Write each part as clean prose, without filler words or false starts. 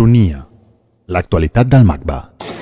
Sonia, l'actualitat del MACBA.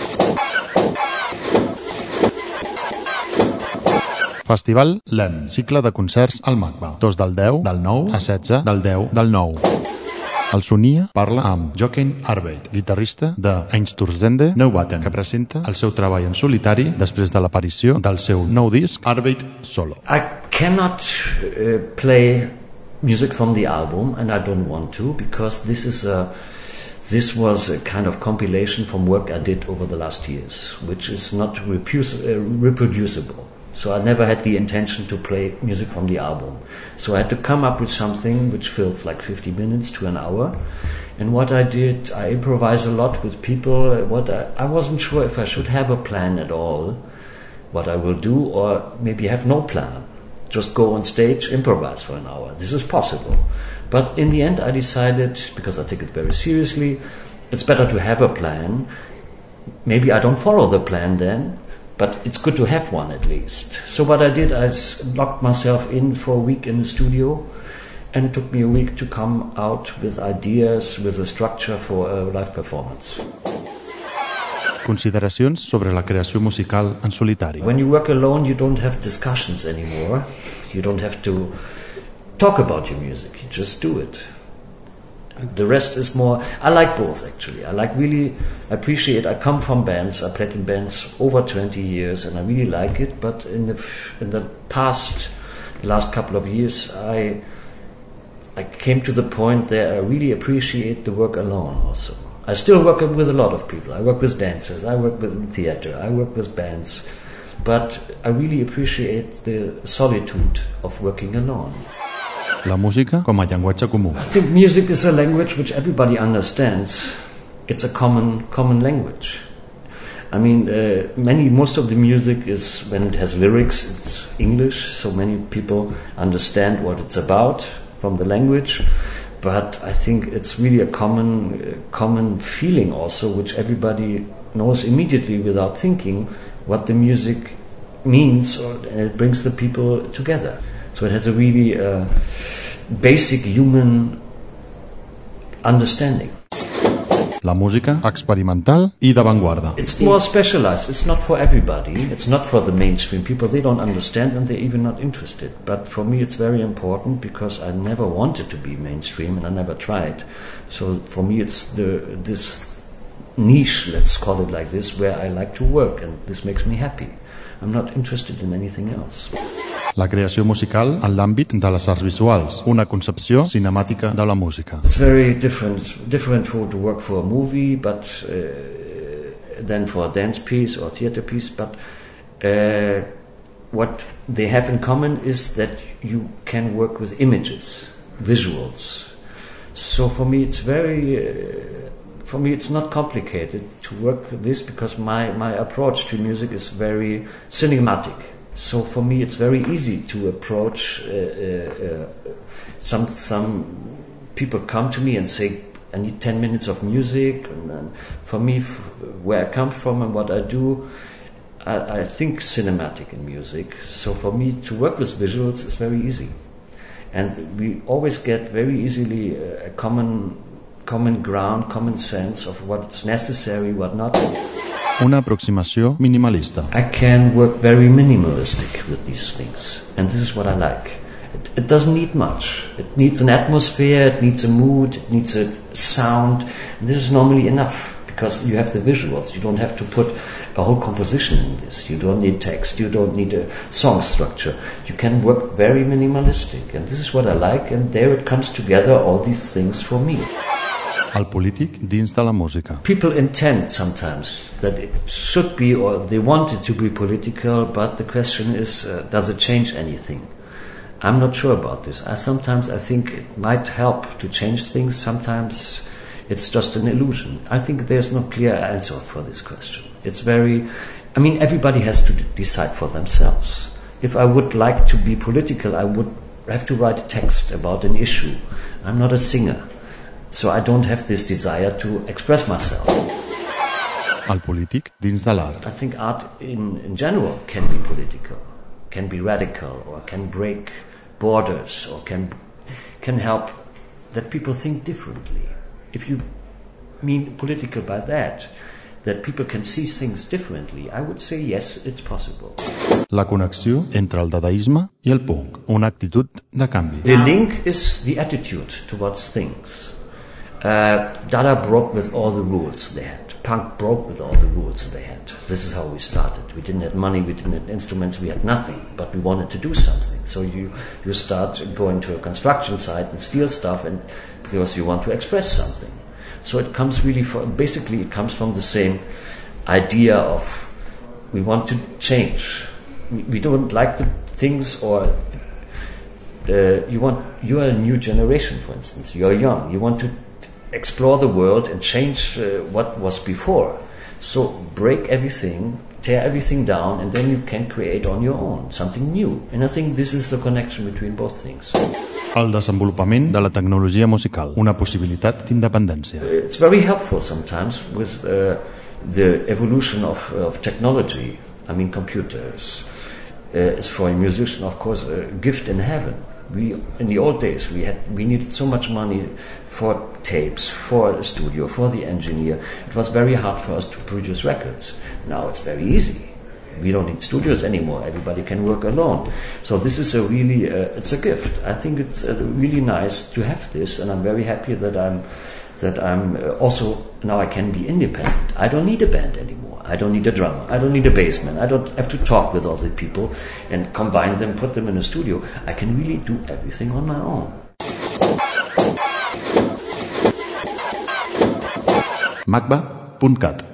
Festival LEM, cicle de concerts al MACBA. 2 del 10, del 9 a 16, del 10, del 9. El Sonia parla amb Jochen Arbeit, guitarrista de Einsturzende Neubauten, que presenta el seu treball en solitari després de l'aparició del seu nou disc Arbeit Solo. I cannot play music from the album, and I don't want to, because this was a kind of compilation from work I did over the last years, which is not reproducible. So I never had the intention to play music from the album. So I had to come up with something which fills like 50 minutes to an hour. And what I did, I improvise a lot with people. I wasn't sure if I should have a plan at all, what I will do, or maybe have no plan. Just go on stage, improvise for an hour. This is possible. But in the end I decided, because I take it very seriously, it's better to have a plan. Maybe I don't follow the plan then, but it's good to have one at least. So what I did, I locked myself in for a week in the studio, and it took me a week to come out with ideas, with a structure for a live performance. Consideracions sobre la creació musical en solitari. When you work alone, you don't have discussions anymore. You don't have to talk about your music. You just do it. The rest is more... I like both, actually. I come from bands. I played in bands over 20 years, and I really like it. But in the last couple of years, I came to the point that I really appreciate the work alone also. I still work with a lot of people. I work with dancers. I work with theater. I work with bands. But I really appreciate the solitude of working alone. La música com a llenguatge comú. I think music is a language which everybody understands. It's a common language. I mean, most of the music is, when it has lyrics, it's English, so many people understand what it's about from the language. But I think it's really a common feeling also, which everybody knows immediately without thinking what the music means, and it brings the people together. So it has a really basic human understanding. La música experimental i d'avantguarda. It's more specialized. It's not for everybody. It's not for the mainstream people. They don't understand and they're even not interested. But for me it's very important because I never wanted to be mainstream and I never tried. So for me it's this niche, let's call it like this, where I like to work, and this makes me happy. I'm not interested in anything else. La creació musical en l'àmbit de les arts visuals, una concepció cinemàtica de la música. It's very different to work for a movie, but than for a dance piece or theater piece. But what they have in common is that you can work with images, visuals. So for me, it's not complicated to work with this because my approach to music is very cinematic. So for me, it's very easy to approach. Some people come to me and say, "I need 10 minutes of music." And then for me, where I come from and what I do, I think cinematic in music. So for me, to work with visuals is very easy, and we always get very easily a common ground, common sense of what's necessary, what not. Una aproximació minimalista. I can work very minimalistic with these things, and this is what I like. It doesn't need much. It needs an atmosphere, it needs a mood, it needs a sound. And this is normally enough because you have the visuals. You don't have to put a whole composition in this. You don't need text. You don't need a song structure. You can work very minimalistic, and this is what I like, and there it comes together, all these things for me. El polític dins de la música. People intend sometimes that it should be, or they want it to be political, but the question is, does it change anything? I'm not sure about this. Sometimes I think it might help to change things. Sometimes it's just an illusion. I think there's no clear answer for this question. Everybody has to decide for themselves. If I would like to be political, I would have to write a text about an issue. I'm not a singer. So I don't have this desire to express myself. El polític dins de l'art. I think art in general can be political, can be radical, or can break borders, or can help that people think differently. If you mean political by that people can see things differently, I would say yes, it's possible. La connexió entre el dadaisme i el punk, una actitud de canvi. The link is the attitude towards things. Dada broke with all the rules they had. Punk broke with all the rules they had. This is how we started. We didn't have money, we didn't have instruments, we had nothing, but we wanted to do something. So you start going to a construction site and steal stuff, and because you want to express something. So it comes really basically it comes from the same idea of we want to change. We don't like the things, or you are a new generation, for instance. You are young. You want to explore the world and change what was before. So break everything, tear everything down, and then you can create on your own something new. And I think this is the connection between both things. El desenvolupament de la tecnologia musical, una possibilitat d'independència. It's very helpful sometimes with the evolution of technology. I mean, computers is for a musician, of course, a gift in heaven. In the old days, we needed so much money for tapes, for a studio, for the engineer. It was very hard for us to produce records. Now it's very easy. We don't need studios anymore. Everybody can work alone. So this is it's a gift. I think it's really nice to have this, and I'm very happy that I'm also now I can be independent. I don't need a band anymore. I don't need a drummer. I don't need a bassman. I don't have to talk with all the people and combine them, put them in a studio. I can really do everything on my own. Magba.cat